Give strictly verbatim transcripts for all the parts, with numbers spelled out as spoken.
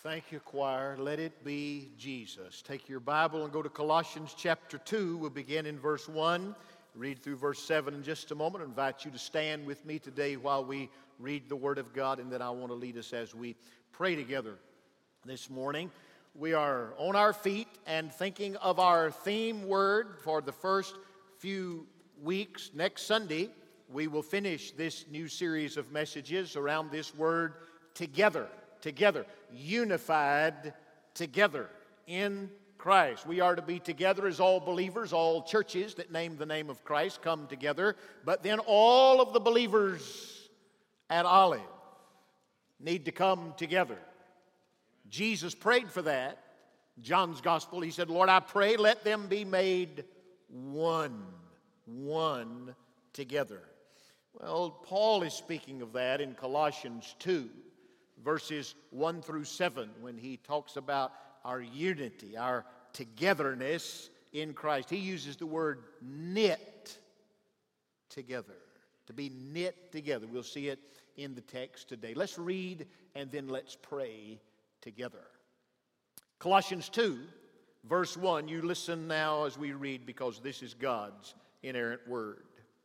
Thank you, choir. Let it be Jesus. Take your Bible and go to Colossians chapter two. We'll begin in verse one. Read through verse seven in just a moment. I invite you to stand with me today while we read the Word of God, and then I want to lead us as we pray together this morning. We are on our feet and thinking of our theme word for the first few weeks. Next Sunday, we will finish this new series of messages around this word, together. Together, unified together in Christ. We are to be together as all believers, all churches that name the name of Christ come together, but then all of the believers at Olive need to come together. Jesus prayed for that. John's Gospel, he said, Lord, I pray, let them be made one, one together. Well, Paul is speaking of that in Colossians two. Verses one through seven, when he talks about our unity, our togetherness in Christ. He uses the word knit together, to be knit together. We'll see it in the text today. Let's read and then let's pray together. Colossians two, verse one. You listen now as we read, because this is God's inerrant word.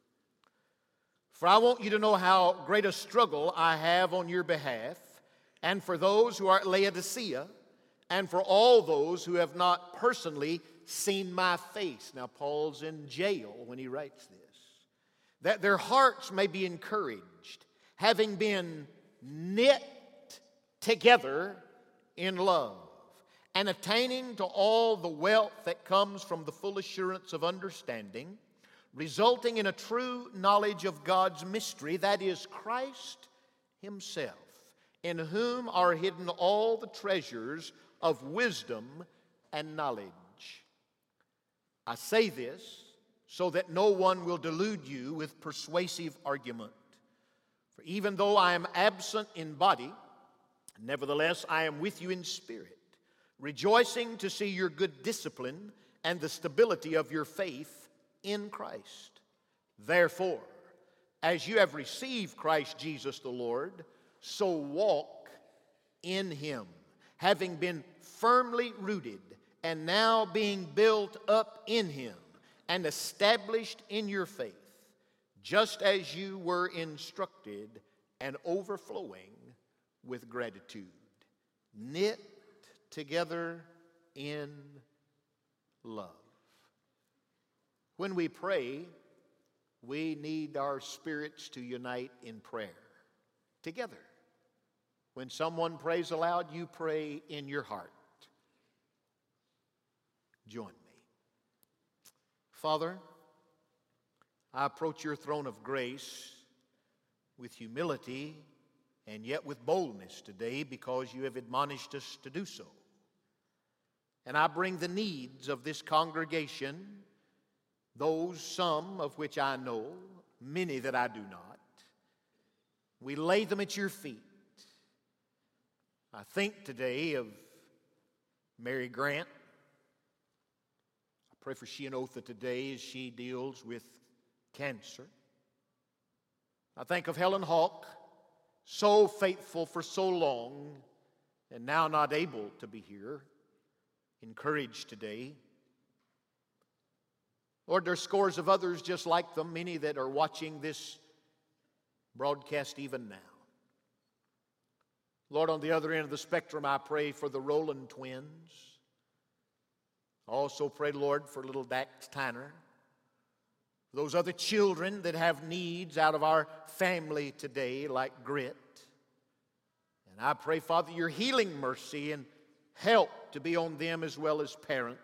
For I want you to know how great a struggle I have on your behalf, and for those who are at Laodicea, and for all those who have not personally seen my face. Now, Paul's in jail when he writes this. That their hearts may be encouraged, having been knit together in love, and attaining to all the wealth that comes from the full assurance of understanding, resulting in a true knowledge of God's mystery, that is Christ Himself, in whom are hidden all the treasures of wisdom and knowledge. I say this so that no one will delude you with persuasive argument. For even though I am absent in body, nevertheless I am with you in spirit, rejoicing to see your good discipline and the stability of your faith in Christ. Therefore, as you have received Christ Jesus the Lord, so walk in Him, having been firmly rooted and now being built up in Him and established in your faith, just as you were instructed, and overflowing with gratitude. Knit together in love. When we pray, we need our spirits to unite in prayer together. When someone prays aloud, you pray in your heart. Join me. Father, I approach your throne of grace with humility and yet with boldness today, because you have admonished us to do so. And I bring the needs of this congregation, those some of which I know, many that I do not. We lay them at your feet. I think today of Mary Grant. I pray for she and Otha today as she deals with cancer. I think of Helen Hawk, so faithful for so long and now not able to be here. Encouraged today. Lord, there are scores of others just like them, many that are watching this broadcast even now. Lord, on the other end of the spectrum, I pray for the Rowland twins. I also pray, Lord, for little Dax Tanner. Those other children that have needs out of our family today, like Grit. And I pray, Father, your healing mercy and help to be on them as well as parents.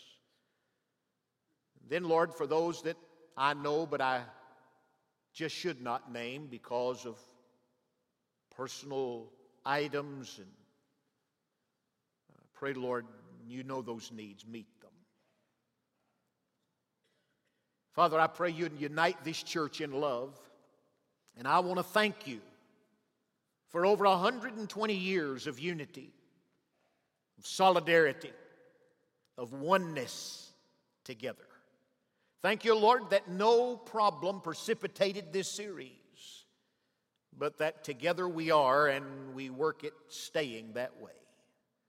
Then, Lord, for those that I know but I just should not name because of personal items, and I pray, Lord, you know those needs, meet them. Father, I pray you'd unite this church in love, and I want to thank you for over one hundred twenty years of unity, of solidarity, of oneness together. Thank you, Lord, that no problem precipitated this series, but that together we are and we work at staying that way.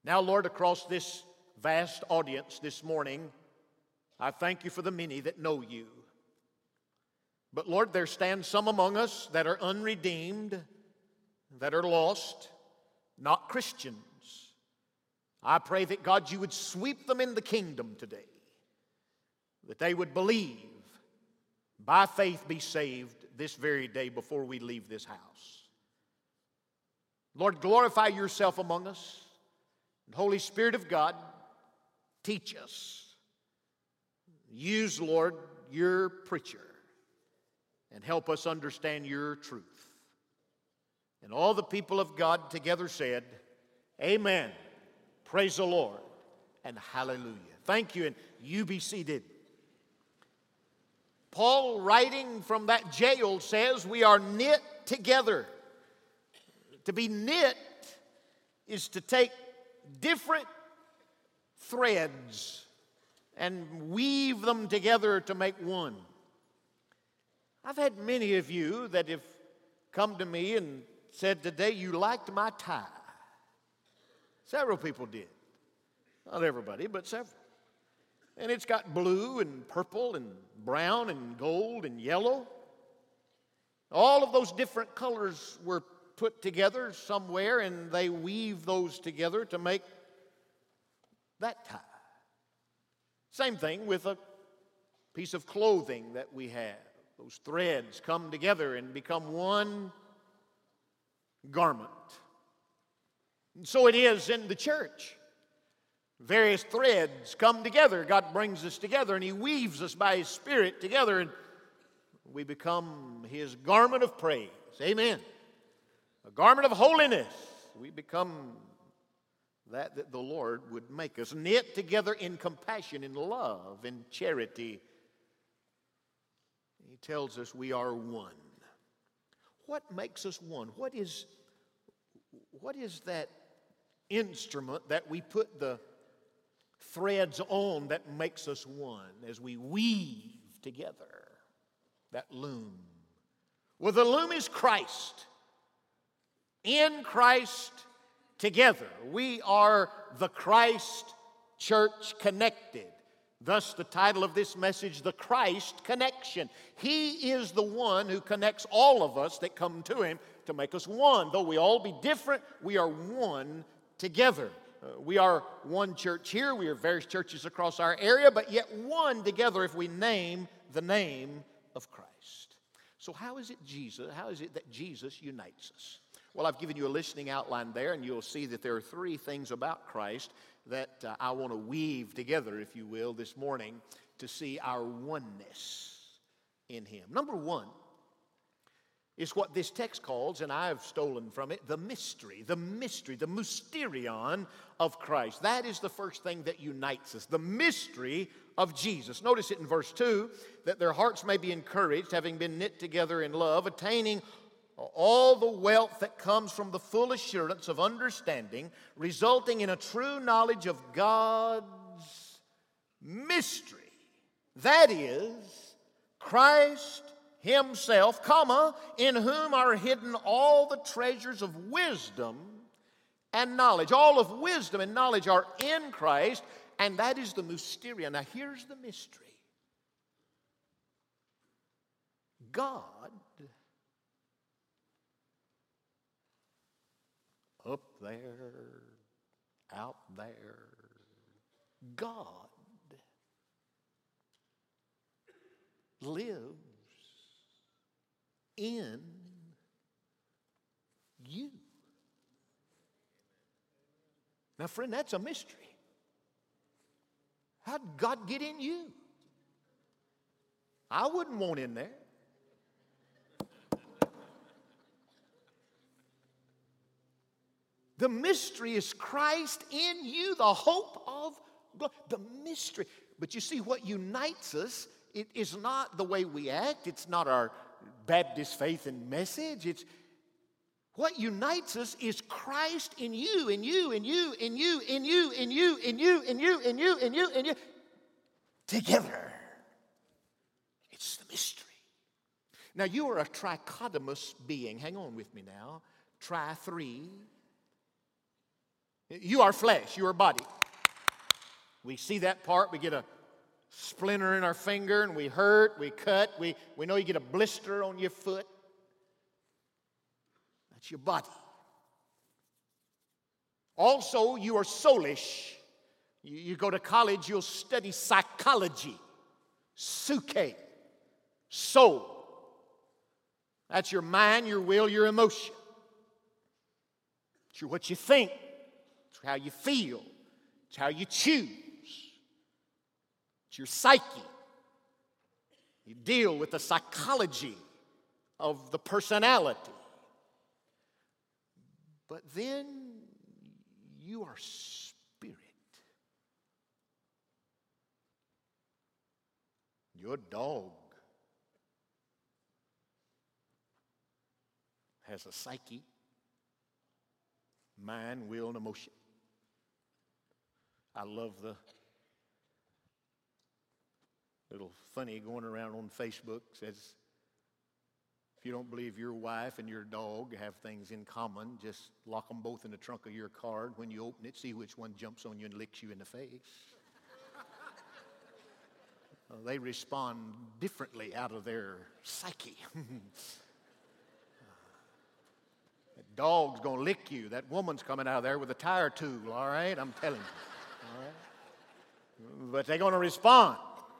Now, Lord, across this vast audience this morning, I thank you for the many that know you. But Lord, there stand some among us that are unredeemed, that are lost, not Christians. I pray that, God, you would sweep them in the kingdom today, that they would believe, by faith be saved this very day before we leave this house. Lord, glorify yourself among us. And Holy Spirit of God, teach us. Use, Lord, your preacher and help us understand your truth. And all the people of God together said, amen. Praise the Lord and hallelujah. Thank you, and you be seated. Paul, writing from that jail, says we are knit together. To be knit is to take different threads and weave them together to make one. I've had many of you that have come to me and said, today you liked my tie. Several people did. Not everybody, but several. And it's got blue and purple and brown and gold and yellow. All of those different colors were put together somewhere, and they weave those together to make that tie. Same thing with a piece of clothing that we have. Those threads come together and become one garment. And so it is in the church. Various threads come together. God brings us together, and He weaves us by His Spirit together, and we become His garment of praise. Amen. A garment of holiness. We become that that the Lord would make us. Knit together in compassion, in love, in charity. He tells us we are one. What makes us one? What is, what is that instrument that we put the threads on that makes us one as we weave together? That loom. Well, the loom is Christ. In Christ together. We are the Christ Church connected. Thus the title of this message, The Christ Connection. He is the one who connects all of us that come to Him to make us one. Though we all be different, we are one together. Uh, we are one church here. We are various churches across our area, but yet one together if we name the name of Christ. So how is it Jesus? How is it that Jesus unites us? Well, I've given you a listening outline there, and you'll see that there are three things about Christ that uh, I want to weave together, if you will, this morning to see our oneness in Him. Number one is what this text calls, and I've stolen from it, the mystery, the mystery, the mysterion of Christ. That is the first thing that unites us, the mystery of Jesus. Notice it in verse two, that their hearts may be encouraged, having been knit together in love, attaining all the wealth that comes from the full assurance of understanding, resulting in a true knowledge of God's mystery. That is, Christ Himself, comma, in whom are hidden all the treasures of wisdom and knowledge. All of wisdom and knowledge are in Christ, and that is the mysterion. Now here's the mystery. God, up there, out there, God lives in you. Now, friend, that's a mystery. How did God get in you? I wouldn't want in there. The mystery is Christ in you, the hope of glory. The mystery. But you see, what unites us, it is not the way we act. It's not our Baptist faith and message. It's what unites us is Christ in you, in you, in you, in you, in you, in you, in you, in you, in you, in you, in you, together. It's the mystery. Now, you are a trichotomous being. Hang on with me now. Tri three. You are flesh, you are body. We see that part, we get a splinter in our finger and we hurt, we cut, we, we know you get a blister on your foot. That's your body. Also, you are soulish. You, you go to college, you'll study psychology, psyche, soul. That's your mind, your will, your emotion. It's what you think. It's how you feel. It's how you choose. It's your psyche. You deal with the psychology of the personality. But then you are spirit. Your dog has a psyche, mind, will, and emotion. I love the little funny going around on Facebook says, if you don't believe your wife and your dog have things in common, just lock them both in the trunk of your car. When you open it, see which one jumps on you and licks you in the face. Well, they respond differently out of their psyche. That dog's going to lick you. That woman's coming out of there with a tire tool, all right? I'm telling you. All right? But they're going to respond.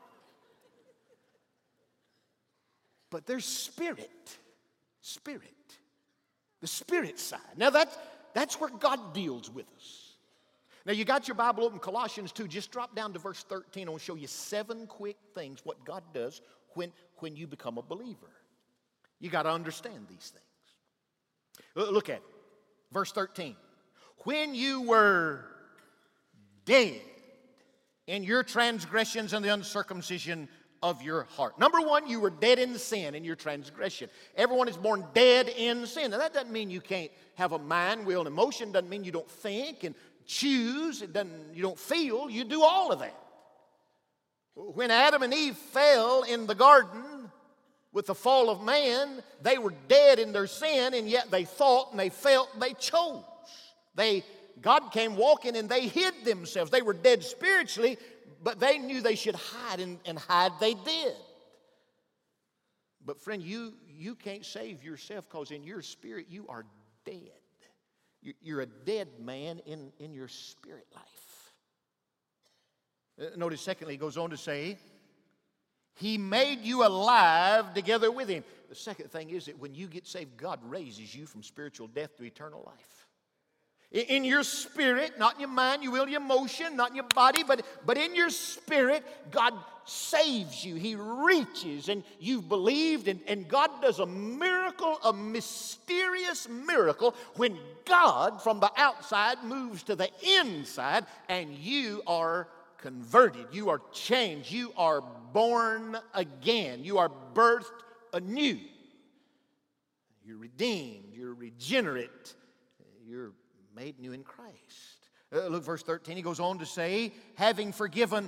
But there's spirit. Spirit. The spirit side. Now that's, that's where God deals with us. Now you got your Bible open, Colossians two. Just drop down to verse thirteen. I want to show you seven quick things what God does when, when you become a believer. You got to understand these things. Look at it. Verse thirteen. When you were dead in your transgressions and the uncircumcision of your heart. Number one, you were dead in sin, in your transgression. Everyone is born dead in sin. Now that doesn't mean you can't have a mind, will, and emotion. Doesn't mean you don't think and choose. It doesn't, you don't feel. You do all of that. When Adam and Eve fell in the garden with the fall of man, they were dead in their sin, and yet they thought and they felt and they chose. They, God came walking and they hid themselves. They were dead spiritually, but they knew they should hide, and, and hide they did. But friend, you, you can't save yourself because in your spirit you are dead. You, you're a dead man in, in your spirit life. Uh, notice secondly, he goes on to say, He made you alive together with Him. The second thing is that when you get saved, God raises you from spiritual death to eternal life. In your spirit, not in your mind, your will, your emotion, not in your body, but, but in your spirit, God saves you. He reaches, and you've believed, and, and God does a miracle, a mysterious miracle, when God from the outside moves to the inside, and you are converted. You are changed. You are born again. You are birthed anew. You're redeemed. You're regenerate. You're made new in Christ. Uh, look, verse thirteen, he goes on to say, having forgiven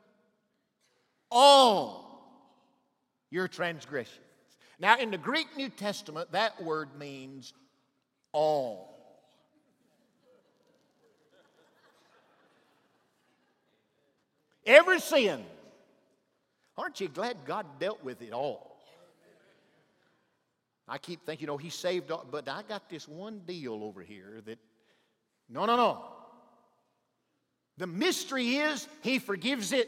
all your transgressions. Now, in the Greek New Testament, that word means all. Every sin. Aren't you glad God dealt with it all? I keep thinking, you know, He saved all, but I got this one deal over here that No, no, no. The mystery is He forgives it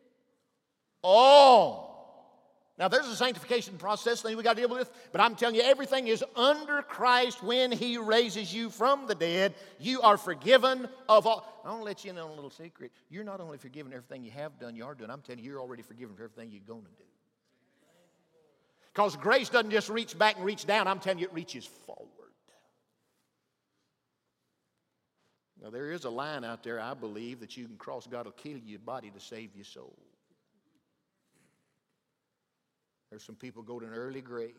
all. Now, there's a sanctification process thing we got to deal with, but I'm telling you, everything is under Christ when He raises you from the dead. You are forgiven of all. I want to let you in on a little secret. You're not only forgiven for everything you have done, you are doing. I'm telling you, you're already forgiven for everything you're going to do. Because grace doesn't just reach back and reach down. I'm telling you, it reaches forward. Now, there is a line out there, I believe, that you can cross. God will kill your body to save your soul. There's some people go to an early grave.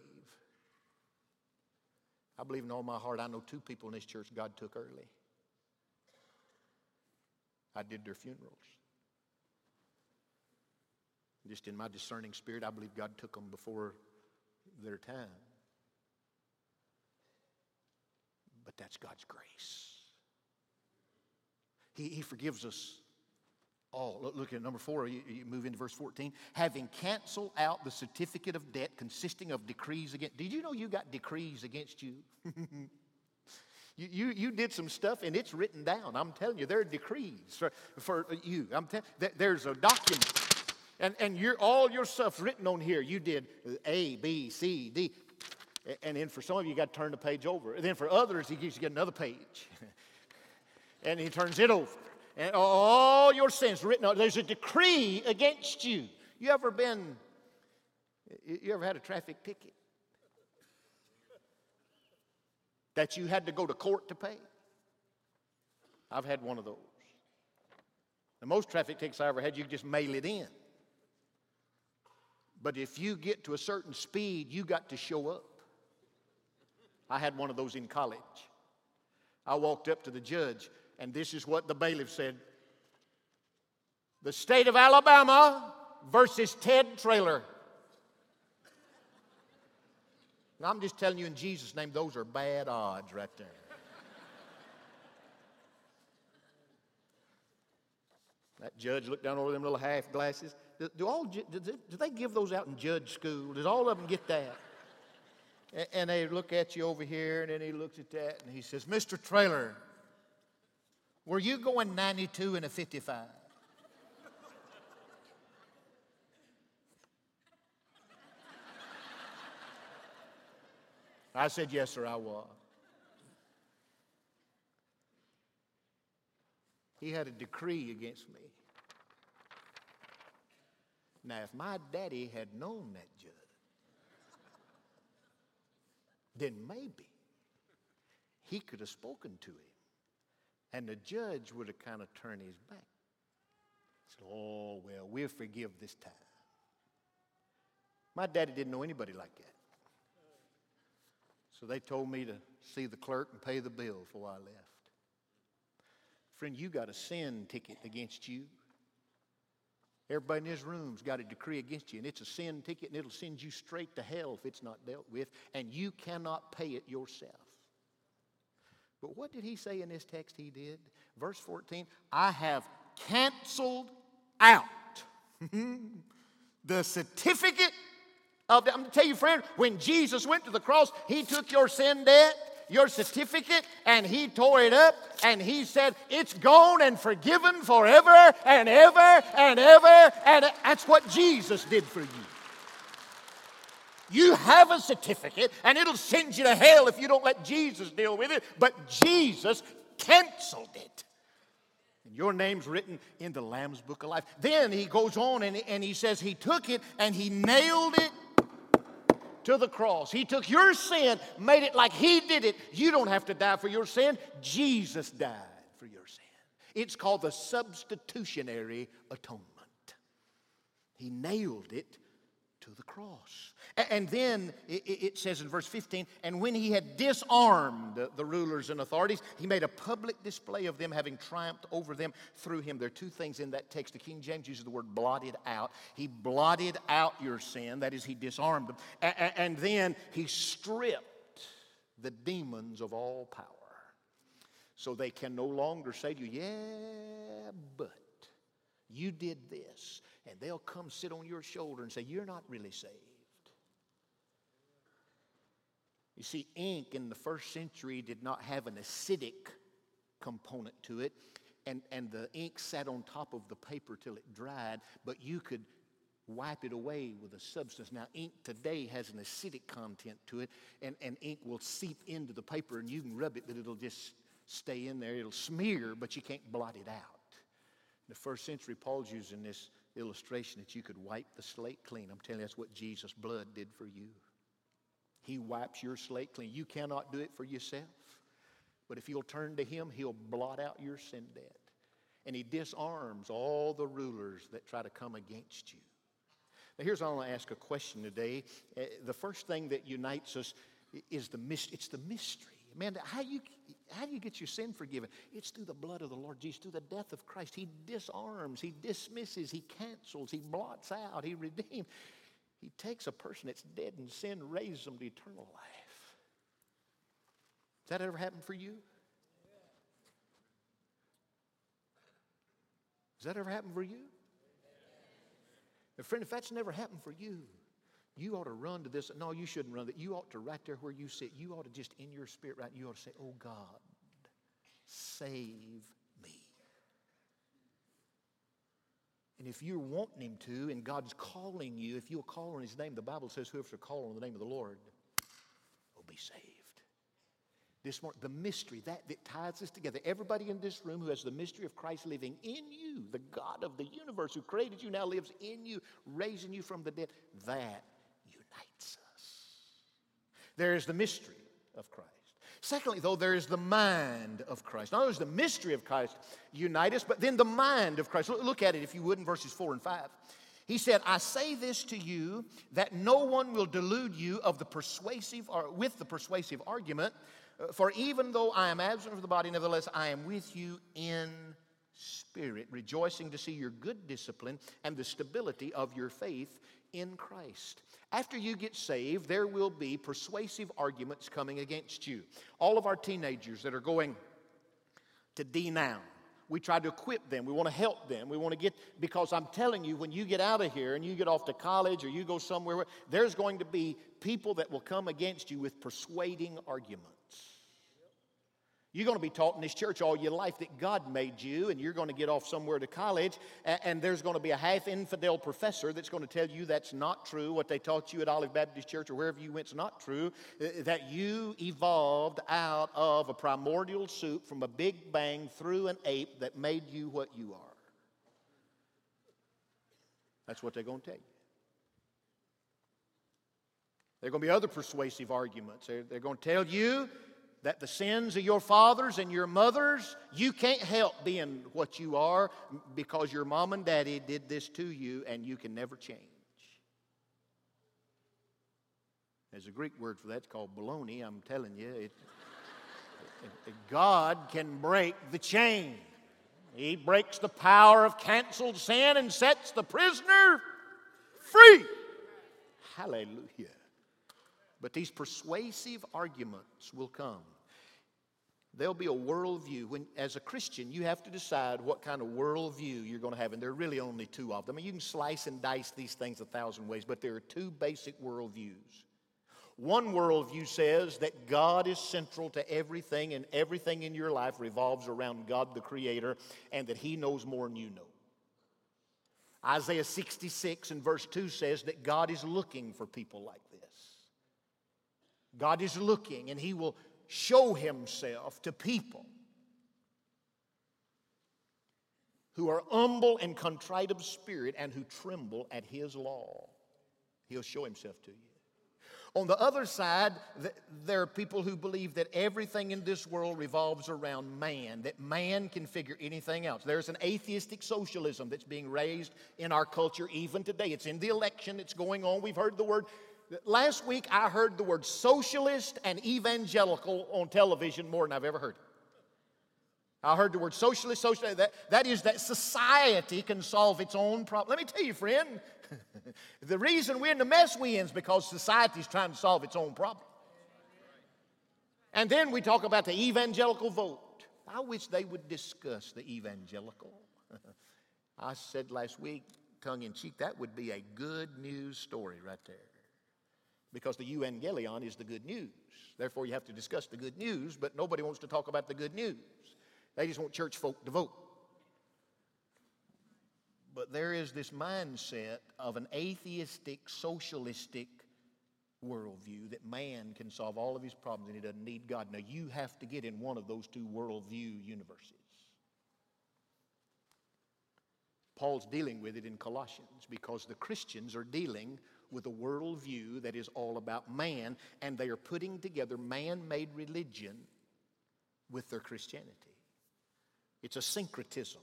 I believe in all my heart I know two people in this church God took early. I did their funerals. Just in my discerning spirit, I believe God took them before their time. But that's God's grace. He, he forgives us all. Look, look at number four. You, you move into verse fourteen. Having canceled out the certificate of debt consisting of decrees against. Did you know you got decrees against you? you, you? You did some stuff and it's written down. I'm telling you, there are decrees for, for you. I'm telling you, there's a document. And, and you're, all your stuff's written on here. You did A, B, C, D. And then for some of you, you got to turn the page over. And then for others, he gives you another page. And he turns it over. And all your sins written on. There's a decree against you. You ever been, you ever had a traffic ticket that you had to go to court to pay? I've had one of those. The most traffic tickets I ever had, you could just mail it in. But if you get to a certain speed, you got to show up. I had one of those in college. I walked up to the judge, and this is what the bailiff said. The state of Alabama versus Ted Trailer. Now, I'm just telling you in Jesus' name, those are bad odds right there. That judge looked down over them little half glasses. Do, do, all, do, they, do they give those out in judge school? Does all of them get that? And, and they look at you over here, and then he looks at that, and he says, Mister Trailer, were you going ninety-two in a fifty-five? I said, yes, sir, I was. He had a decree against me. Now, if my daddy had known that judge, then maybe he could have spoken to him. And the judge would have kind of turned his back. Said, oh, well, we'll forgive this time. My daddy didn't know anybody like that. So they told me to see the clerk and pay the bill before I left. Friend, you got a sin ticket against you. Everybody in this room's got a decree against you, and it's a sin ticket, and it'll send you straight to hell if it's not dealt with, and you cannot pay it yourself. But what did he say in this text he did? Verse fourteen, I have canceled out the certificate of the, I'm going to tell you, friend, when Jesus went to the cross, he took your sin debt, your certificate, and he tore it up, and he said, it's gone and forgiven forever and ever and ever, and that's what Jesus did for you. You have a certificate, and it'll send you to hell if you don't let Jesus deal with it, but Jesus canceled it. And your name's written in the Lamb's Book of Life. Then he goes on, and, and he says he took it, and he nailed it to the cross. He took your sin, made it like he did it. You don't have to die for your sin. Jesus died for your sin. It's called the substitutionary atonement. He nailed it to the cross. And then it says in verse fifteen, and when he had disarmed the rulers and authorities, he made a public display of them, having triumphed over them through him. There are two things in that text. The King James uses the word blotted out. He blotted out your sin. That is, he disarmed them. And then he stripped the demons of all power. So they can no longer say to you, yeah, but you did this. And they'll come sit on your shoulder and say, you're not really saved. You see, ink in the first century did not have an acidic component to it, and, and the ink sat on top of the paper till it dried, but you could wipe it away with a substance. Now, ink today has an acidic content to it, and, and ink will seep into the paper, and you can rub it, but it'll just stay in there. It'll smear, but you can't blot it out. In the first century, Paul's using this illustration that you could wipe the slate clean. I'm telling you, that's what Jesus' blood did for you. He wipes your slate clean. You cannot do it for yourself. But if you'll turn to him, he'll blot out your sin debt. And he disarms all the rulers that try to come against you. Now here's I want to ask a question today. Uh, the first thing that unites us is the mystery. It's the mystery. Man, how you how do you get your sin forgiven? It's through the blood of the Lord Jesus, through the death of Christ. He disarms, he dismisses, he cancels, he blots out, he redeems. He takes a person that's dead in sin, raises them to eternal life. Has that ever happened for you? Has that ever happened for you? Now, friend, if that's never happened for you, you ought to run to this. No, you shouldn't run. That you ought to, right there where you sit, you ought to just in your spirit, right, you ought to say, oh God, save me. And if you're wanting Him to, and God's calling you, if you'll call on His name, the Bible says whoever shall call on the name of the Lord will be saved. This morning, the mystery, that, that ties us together. Everybody in this room who has the mystery of Christ living in you, the God of the universe who created you now lives in you, raising you from the dead, that unites us. There is the mystery of Christ. Secondly, though, there is the mind of Christ. Not only does the mystery of Christ unite us, but then the mind of Christ. Look at it, if you would, in verses four and five. He said, I say this to you, that no one will delude you of the persuasive, or with the persuasive argument, for even though I am absent from the body, nevertheless I am with you in spirit, rejoicing to see your good discipline and the stability of your faith in Christ. After you get saved, there will be persuasive arguments coming against you. All of our teenagers that are going to D now, we try to equip them. We want to help them. We want to get, because I'm telling you, when you get out of here and you get off to college or you go somewhere, there's going to be people that will come against you with persuading arguments. You're going to be taught in this church all your life that God made you, and you're going to get off somewhere to college, and, and there's going to be a half-infidel professor that's going to tell you that's not true. What they taught you at Olive Baptist Church or wherever you went is not true, that you evolved out of a primordial soup from a big bang through an ape that made you what you are. That's what they're going to tell you. There are going to be other persuasive arguments. They're, they're going to tell you that the sins of your fathers and your mothers, you can't help being what you are because your mom and daddy did this to you and you can never change. There's a Greek word for that. It's called baloney. I'm telling you, it, it, God can break the chain. He breaks the power of canceled sin and sets the prisoner free. Hallelujah. But these persuasive arguments will come. There'll be a worldview. When, as a Christian, you have to decide what kind of worldview you're going to have. And there are really only two of them. I mean, you can slice and dice these things a thousand ways, but there are two basic worldviews. One worldview says that God is central to everything, and everything in your life revolves around God the Creator, and that He knows more than you know. Isaiah sixty-six and verse two says that God is looking for people like this. God is looking, and He will show Himself to people who are humble and contrite of spirit and who tremble at His law. He'll show Himself to you. On the other side, there are people who believe that everything in this world revolves around man, that man can figure anything else. There's an atheistic socialism that's being raised in our culture even today. It's in the election that's going on. We've heard the word. Last week, I heard the word socialist and evangelical on television more than I've ever heard it. I heard the word socialist, socialist. That, that is that society can solve its own problem. Let me tell you, friend, the reason we're in the mess we're in is because society is trying to solve its own problem. And then we talk about the evangelical vote. I wish they would discuss the evangelical. I said last week, tongue-in-cheek, that would be a good news story right there. Because the euangelion is the good news. Therefore, you have to discuss the good news, but nobody wants to talk about the good news. They just want church folk to vote. But there is this mindset of an atheistic, socialistic worldview that man can solve all of his problems and he doesn't need God. Now, you have to get in one of those two worldview universes. Paul's dealing with it in Colossians because the Christians are dealing with a worldview that is all about man, and they are putting together man-made religion with their Christianity. It's a syncretism.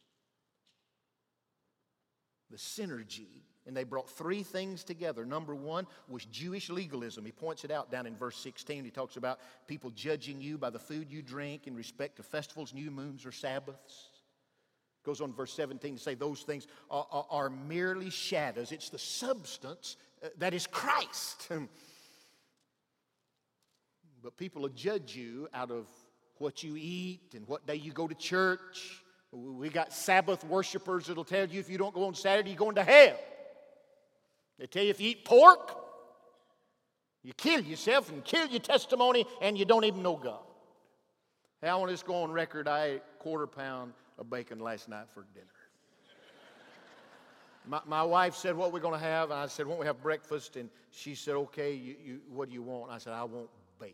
The synergy. And they brought three things together. Number one was Jewish legalism. He points it out down in verse sixteen. He talks about people judging you by the food you drink in respect to festivals, new moons, or Sabbaths. Goes on verse seventeen to say those things are, are, are merely shadows. It's the substance uh, that is Christ. But people will judge you out of what you eat and what day you go to church, We got Sabbath worshipers that'll tell you if you don't go on Saturday, you're going to hell. They tell you if you eat pork, you kill yourself and kill your testimony and you don't even know God. Hey, I want to just go on record. I ate a quarter pound of bacon last night for dinner. My, my wife said, what we're going to have? And I said, won't we have breakfast? And she said, okay, you, you, what do you want? And I said, I want bacon.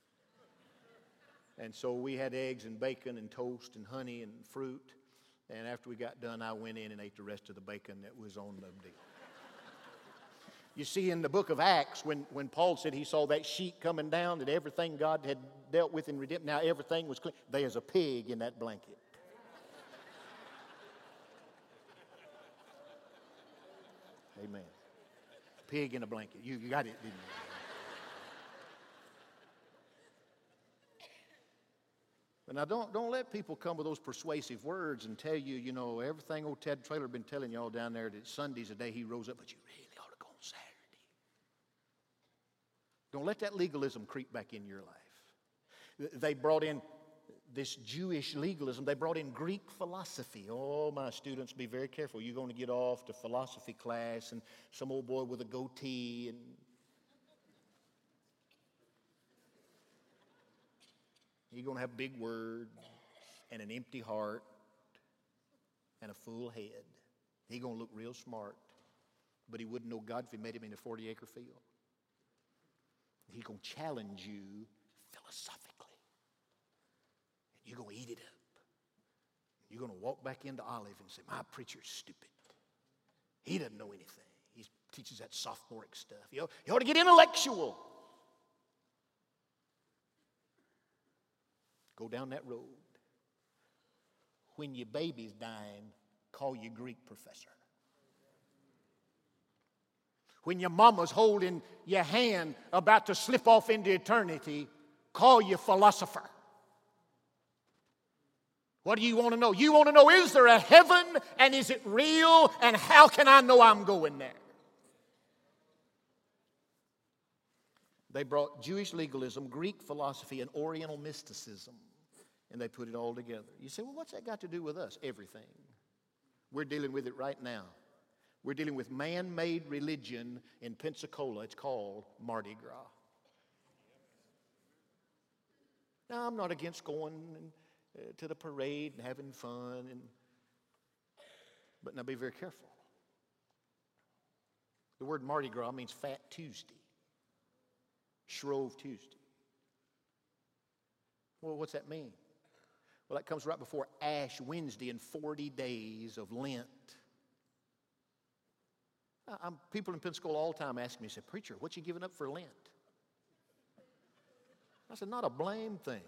And so we had eggs and bacon and toast and honey and fruit. And after we got done, I went in and ate the rest of the bacon that was on the deal. You see, in the book of Acts, when, when Paul said he saw that sheet coming down, that everything God had dealt with in redemption, now everything was clean. There's a pig in that blanket. Amen. Pig in a blanket. You, you got it, didn't you? But now don't, don't let people come with those persuasive words and tell you, you know, everything old Ted Traylor been telling y'all down there that Sunday's the day he rose up, but you really ought to go on Saturday. Don't let that legalism creep back in your life. They brought in this Jewish legalism. They brought in Greek philosophy. Oh, my students, be very careful. You're going to get off to philosophy class and some old boy with a goatee and you're going to have big words and an empty heart and a full head. He's going to look real smart, but he wouldn't know God if he met him in a forty-acre field. He's going to challenge you philosophically. And you're going to eat it up. You're going to walk back into Olive and say, my preacher's stupid. He doesn't know anything. He teaches that sophomoric stuff. You ought, you ought to get intellectual. Go down that road. When your baby's dying, call your Greek professor. When your mama's holding your hand about to slip off into eternity, call your philosopher. What do you want to know? You want to know, is there a heaven and is it real and how can I know I'm going there? They brought Jewish legalism, Greek philosophy, and Oriental mysticism, and they put it all together. You say, well, what's that got to do with us? Everything. We're dealing with it right now. We're dealing with man-made religion in Pensacola. It's called Mardi Gras. Now, I'm not against going uh, to the parade and having fun, and, but now be very careful. The word Mardi Gras means Fat Tuesday. Shrove Tuesday. Well, what's that mean? Well, that comes right before Ash Wednesday and forty days of Lent. I'm, people in Pensacola all the time ask me, say, preacher, what you giving up for Lent? I said, not a blame thing.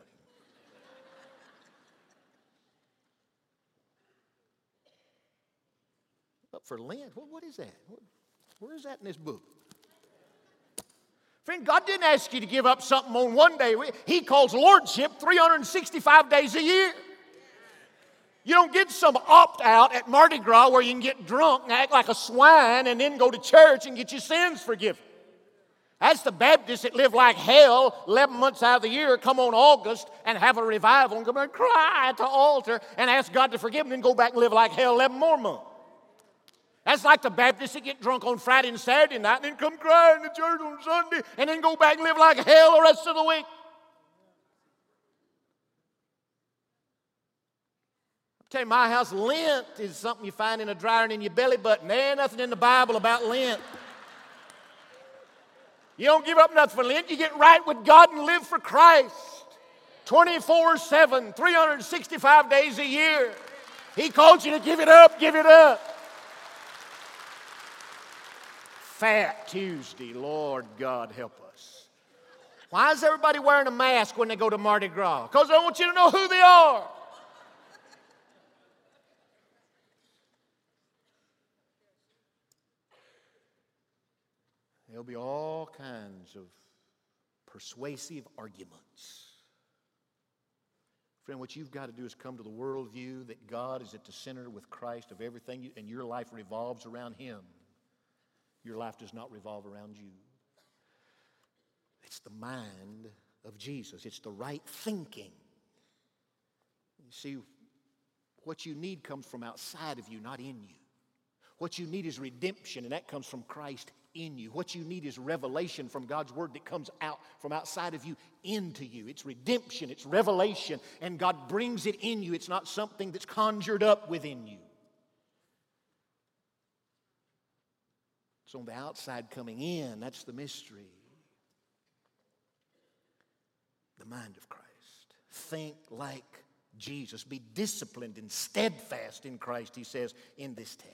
Up for Lent? What, what is that? What, where is that in this book? Friend, God didn't ask you to give up something on one day. He calls lordship three hundred sixty-five days a year. You don't get some opt-out at Mardi Gras where you can get drunk and act like a swine and then go to church and get your sins forgiven. That's the Baptists that live like hell eleven months out of the year, come on August and have a revival and come and cry at the altar and ask God to forgive them and then go back and live like hell eleven more months. That's like the Baptists that get drunk on Friday and Saturday night and then come crying to church on Sunday and then go back and live like hell the rest of the week. I'm telling you, my house, Lent is something you find in a dryer and in your belly button. There ain't nothing in the Bible about Lent. You don't give up nothing for Lent. You get right with God and live for Christ. twenty-four seven, three hundred sixty-five days a year. He called you to give it up, give it up. Fat Tuesday, Lord God help us. Why is everybody wearing a mask when they go to Mardi Gras? Because I want you to know who they are. There'll be all kinds of persuasive arguments. Friend, what you've got to do is come to the worldview that God is at the center with Christ of everything, and your life revolves around Him. Your life does not revolve around you. It's the mind of Jesus. It's the right thinking. You see, What you need comes from outside of you, not in you. What you need is redemption, and that comes from Christ in you. What you need is revelation from God's Word that comes out from outside of you into you. It's redemption, it's revelation, and God brings it in you. It's not something that's conjured up within you. It's on the outside coming in. That's the mystery. The mind of Christ. Think like Jesus. Be disciplined and steadfast in Christ, he says in this text.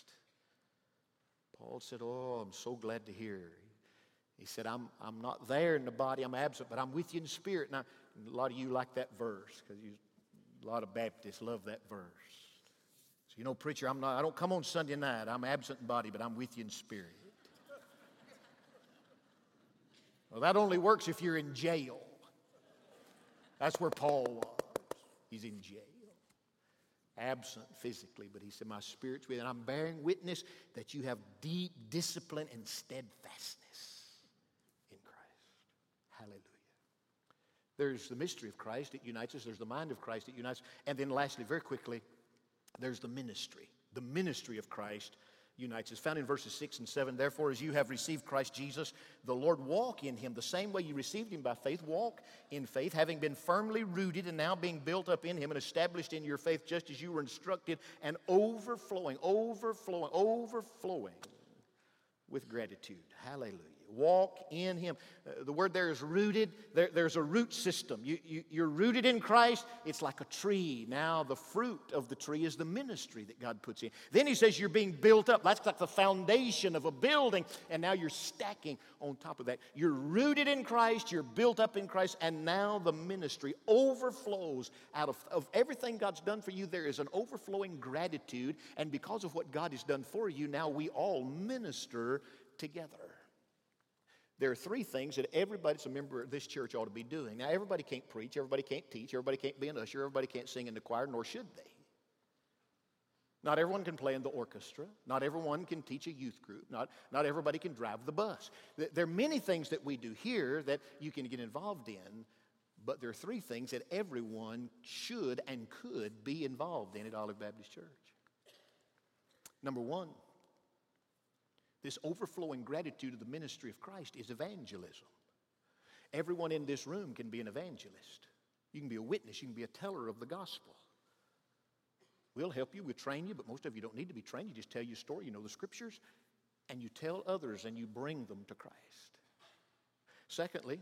Paul said, oh, I'm so glad to hear. He said, I'm, I'm not there in the body, I'm absent, but I'm with you in spirit. Now, a lot of you like that verse, because a lot of Baptists love that verse. So, you know, preacher, I'm not, I don't come on Sunday night. I'm absent in body, but I'm with you in spirit. Well, that only works if you're in jail. That's where Paul was. He's in jail. Absent physically, but he said, my spirit's with you, and I'm bearing witness that you have deep discipline and steadfastness in Christ. Hallelujah. There's the mystery of Christ that unites us. There's the mind of Christ that unites us. And then lastly, very quickly, there's the ministry. The ministry of Christ unites us. Found in verses six and seven, therefore, as you have received Christ Jesus, the Lord, walk in him. The same way you received him by faith, walk in faith, having been firmly rooted and now being built up in him and established in your faith, just as you were instructed, and overflowing, overflowing, overflowing with gratitude. Hallelujah. Walk in him. Uh, the word there is rooted. There, there's a root system. You, you, you're rooted in Christ. It's like a tree. Now the fruit of the tree is the ministry that God puts in. Then he says you're being built up. That's like the foundation of a building. And now you're stacking on top of that. You're rooted in Christ. You're built up in Christ. And now the ministry overflows out of, of everything God's done for you. There is an overflowing gratitude. And because of what God has done for you, now we all minister together. There are three things that everybody that's a member of this church ought to be doing. Now, everybody can't preach, everybody can't teach, everybody can't be an usher, everybody can't sing in the choir, nor should they. Not everyone can play in the orchestra. Not everyone can teach a youth group. Not, not everybody can drive the bus. There are many things that we do here that you can get involved in, but there are three things that everyone should and could be involved in at Olive Baptist Church. Number one, this overflowing gratitude of the ministry of Christ is evangelism. Everyone in this room can be an evangelist. You can be a witness. You can be a teller of the gospel. We'll help you. We'll train you, but most of you don't need to be trained. You just tell your story. You know the scriptures, and you tell others, and you bring them to Christ. Secondly,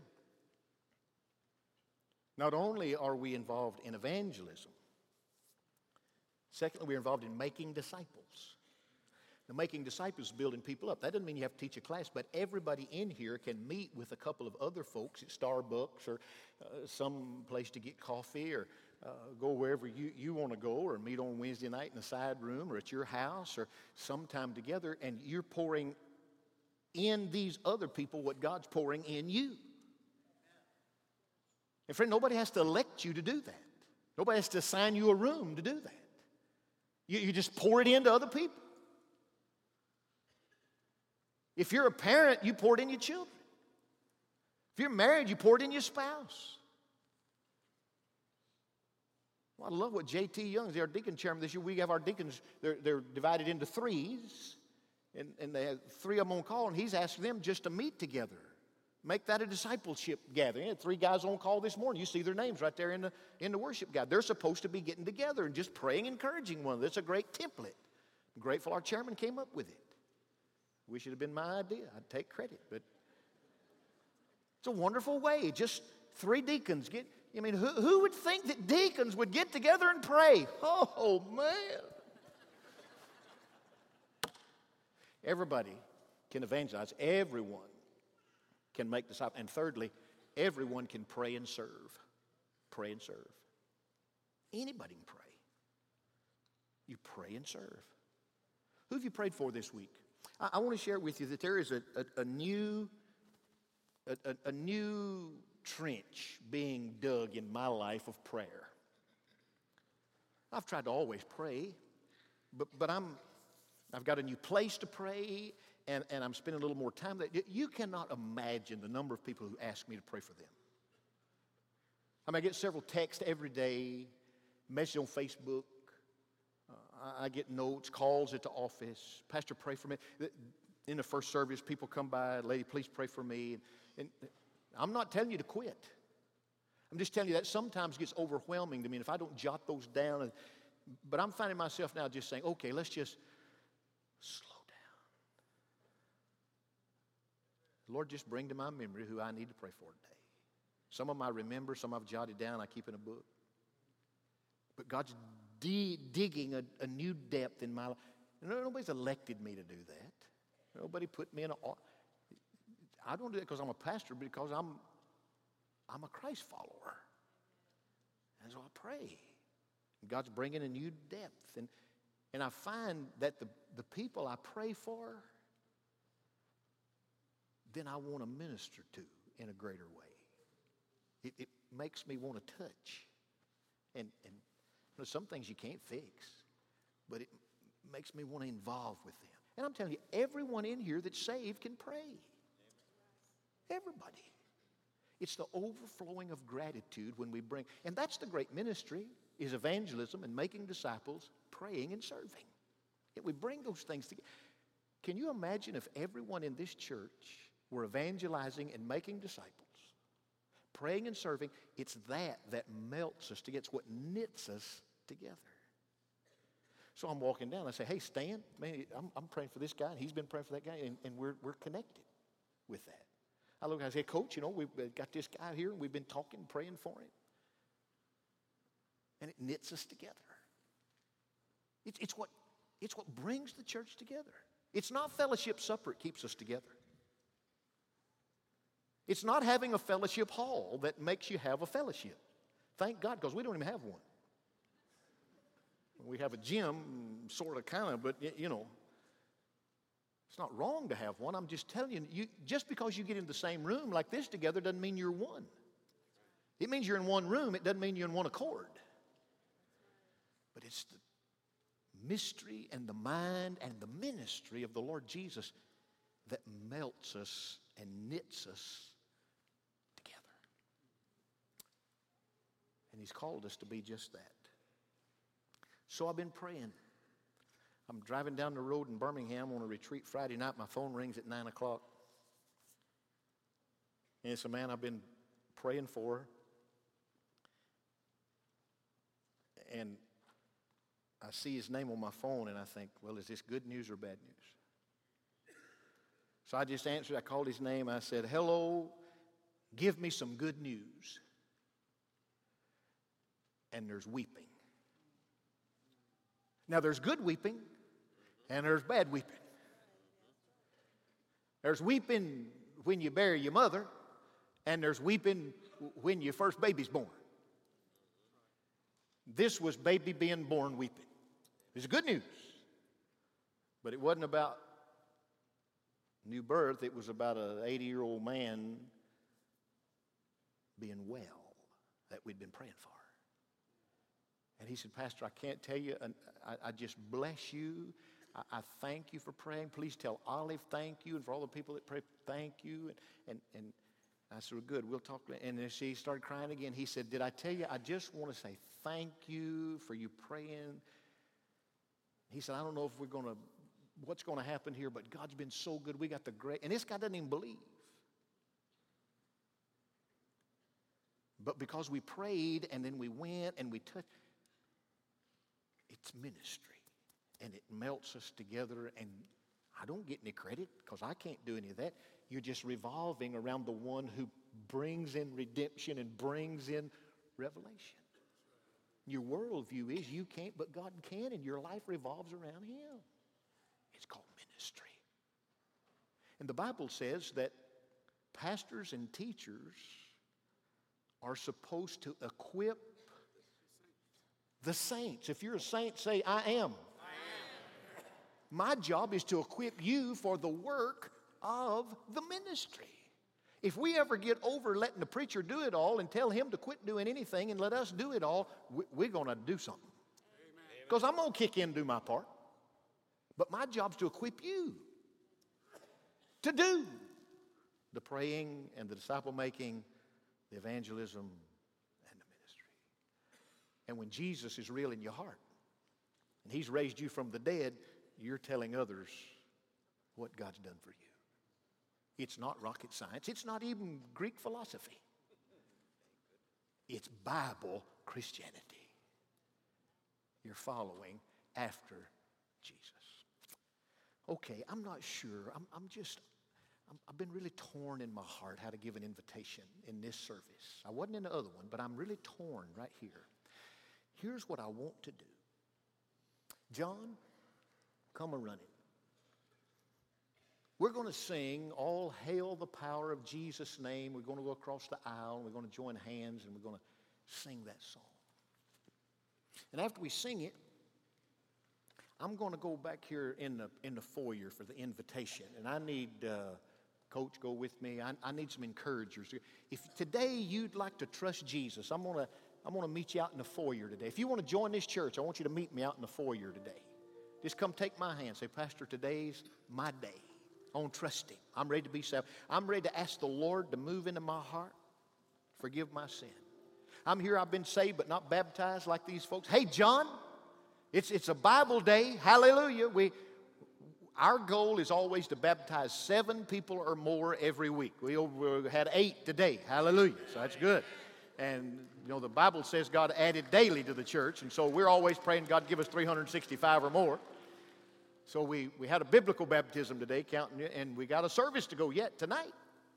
not only are we involved in evangelism, secondly, we're involved in making disciples. Now, making disciples is building people up. That doesn't mean you have to teach a class, but everybody in here can meet with a couple of other folks at Starbucks or uh, some place to get coffee, or uh, go wherever you, you want to go, or meet on Wednesday night in the side room or at your house or sometime together, and you're pouring in these other people what God's pouring in you. And friend, nobody has to elect you to do that. Nobody has to assign you a room to do that. You, you just pour it into other people. If you're a parent, you pour it in your children. If you're married, you pour it in your spouse. Well, I love what J T Young's, our deacon chairman this year. We have our deacons, they're, they're divided into threes, and, and they have three of them on call, and he's asked them just to meet together. Make that a discipleship gathering. Had three guys on call this morning. You see their names right there in the, in the worship guide. They're supposed to be getting together and just praying, encouraging one another. That's a great template. I'm grateful our chairman came up with it. Wish it had been my idea. I'd take credit, but it's a wonderful way. Just three deacons get, I mean, who, who would think that deacons would get together and pray? Oh, man. Everybody can evangelize. Everyone can make disciples. And thirdly, everyone can pray and serve. Pray and serve. Anybody can pray. You pray and serve. Who have you prayed for this week? I, I want to share with you that there is a, a, a new a, a, a new trench being dug in my life of prayer. I've tried to always pray, but but I'm I've got a new place to pray, and, and I'm spending a little more time there. You cannot imagine the number of people who ask me to pray for them. I mean, I get several texts every day, message on Facebook, I get notes, calls at the office. Pastor, pray for me. In the first service, people come by, lady, please pray for me. And, and I'm not telling you to quit. I'm just telling you that sometimes gets overwhelming to me. And if I don't jot those down, but I'm finding myself now just saying, okay, let's just slow down. Lord, just bring to my memory who I need to pray for today. Some of them I remember, some I've jotted down, I keep in a book. But God's de- digging a, a new depth in my life. Nobody's elected me to do that. Nobody put me in a... I don't do that because I'm a pastor, but because I'm, I'm a Christ follower. And so I pray. And God's bringing a new depth. And, and I find that the, the people I pray for, then I want to minister to in a greater way. It, it makes me want to touch. And, and you know, some things you can't fix, but it makes me want to involve with them. And I'm telling you, everyone in here that's saved can pray. Everybody. It's the overflowing of gratitude when we bring, and that's the great ministry, is evangelism and making disciples, praying and serving. Yet we bring those things together. Can you imagine if everyone in this church were evangelizing and making disciples, praying and serving? It's that that melts us together. It's what knits us together. So I'm walking down. I say, hey, Stan, man, I'm, I'm praying for this guy, and he's been praying for that guy, and, and we're, we're connected with that. I look, I say, Coach, you know, we've got this guy here, and we've been talking, praying for him. And it knits us together. It's, it's, what, it's what brings the church together. It's not fellowship supper that keeps us together. It's not having a fellowship hall that makes you have a fellowship. Thank God, because we don't even have one. We have a gym, sort of, kind of, but, you know, it's not wrong to have one. I'm just telling you, you, just because you get in the same room like this together doesn't mean you're one. It means you're in one room. It doesn't mean you're in one accord. But it's the mystery and the mind and the ministry of the Lord Jesus that melts us and knits us together. And He's called us to be just that. So I've been praying. I'm driving down the road in Birmingham on a retreat Friday night. My phone rings at nine o'clock. And it's a man I've been praying for. And I see his name on my phone, and I think, well, is this good news or bad news? So I just answered. I called his name. I said, hello, give me some good news. And there's weeping. Now, there's good weeping, and there's bad weeping. There's weeping when you bury your mother, and there's weeping when your first baby's born. This was baby being born weeping. It was good news. But it wasn't about new birth. It was about an eighty-year-old man being well that we'd been praying for. And he said, Pastor, I can't tell you, and I, I just bless you. I, I thank you for praying. Please tell Olive thank you, and for all the people that pray, thank you. And, and, and I said, well, good, we'll talk. And then she started crying again. He said, did I tell you, I just want to say thank you for you praying. He said, I don't know if we're going to, what's going to happen here, but God's been so good. We got the great, and this guy doesn't even believe. But because we prayed, and then we went, and we touched, it's ministry, and it melts us together, and I don't get any credit because I can't do any of that. You're just revolving around the one who brings in redemption and brings in revelation. Your worldview is you can't, but God can, and your life revolves around Him. It's called ministry. And the Bible says that pastors and teachers are supposed to equip the saints. If you're a saint, say, I am. I am. My job is to equip you for the work of the ministry. If we ever get over letting the preacher do it all and tell him to quit doing anything and let us do it all, we're going to do something. Because I'm going to kick in and do my part. But my job's to equip you to do the praying and the disciple making, the evangelism, and when Jesus is real in your heart, and He's raised you from the dead, you're telling others what God's done for you. It's not rocket science. It's not even Greek philosophy. It's Bible Christianity. You're following after Jesus. Okay, I'm not sure. I'm, I'm just, I'm, I've been really torn in my heart how to give an invitation in this service. I wasn't in the other one, but I'm really torn right here. Here's what I want to do. John, come a running. We're going to sing All Hail the Power of Jesus' Name. We're going to go across the aisle, and we're going to join hands, and we're going to sing that song. And after we sing it, I'm going to go back here in the in the foyer for the invitation. And I need, uh, Coach, go with me. I, I need some encouragers. If today you'd like to trust Jesus, I'm going to I'm going to meet you out in the foyer today. If you want to join this church, I want you to meet me out in the foyer today. Just come take my hand. Say, Pastor, today's my day. I want to trust Him. I'm ready to be saved. I'm ready to ask the Lord to move into my heart, forgive my sin. I'm here, I've been saved but not baptized like these folks. Hey, John, it's, it's a Bible day. Hallelujah. We, our goal is always to baptize seven people or more every week. We, we had eight today. Hallelujah. So that's good. And, you know, the Bible says God added daily to the church. And so we're always praying God give us three hundred sixty-five or more. So we, we had a biblical baptism today, counting, and we got a service to go yet tonight.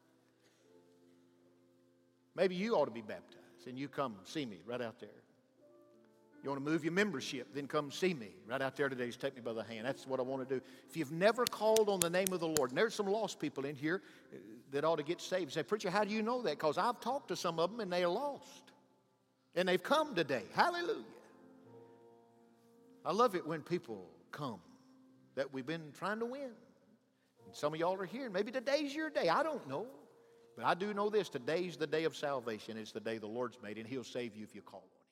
Maybe you ought to be baptized, and you come see me right out there. You want to move your membership, then come see me right out there today. Just take me by the hand. That's what I want to do. If you've never called on the name of the Lord, and there's some lost people in here that ought to get saved. Say, preacher, how do you know that? Because I've talked to some of them, and they're lost. And they've come today. Hallelujah. I love it when people come that we've been trying to win. And some of y'all are here. Maybe today's your day. I don't know. But I do know this. Today's the day of salvation. It's the day the Lord's made, and He'll save you if you call on Him.